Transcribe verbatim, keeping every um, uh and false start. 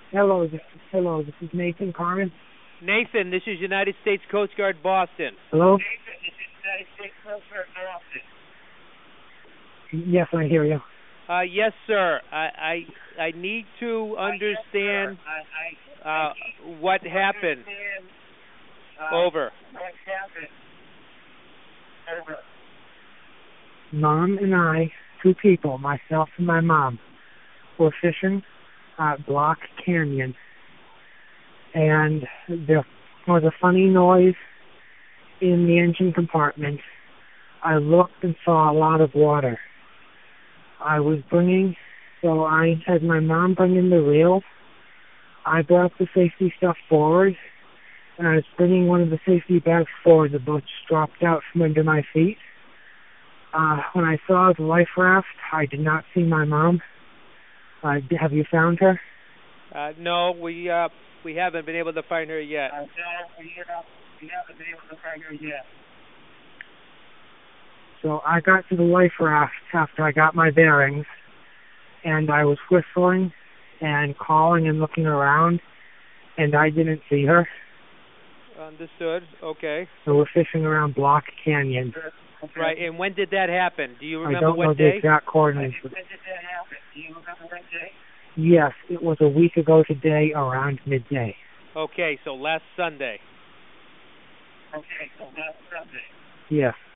Hello, this, hello, this is Nathan Carmen. Nathan, this is United States Coast Guard, Boston. Hello? Nathan, this is United States Coast Guard, Boston. Yes, I hear you. Uh, yes, sir. I I, I need to understand uh, uh, what happened. Uh, Over. What happened? Over. Mom and I, two people, myself and my mom, were fishing at Block Canyon, and there was a funny noise in the engine compartment. I looked and saw a lot of water. I was bringing, so I had my mom bring in the reel. I brought the safety stuff forward, and I was bringing one of the safety bags forward. The boat just dropped out from under my feet. Uh, when I saw the life raft, I did not see my mom. Uh, have you found her? Uh, no, we uh, we haven't been able to find her yet. Uh, no, we haven't, we haven't been able to find her yet. So I got to the life raft after I got my bearings, and I was whistling and calling and looking around, and I didn't see her. Understood. Okay. So we're fishing around Block Canyon. Okay. Right, and when did that happen? Do you remember I don't what know day? the exact coordinates. When did that happen? Do you remember what day? Yes, it was a week ago today around midday. Okay, so last Sunday. Okay, so last Sunday. Yes.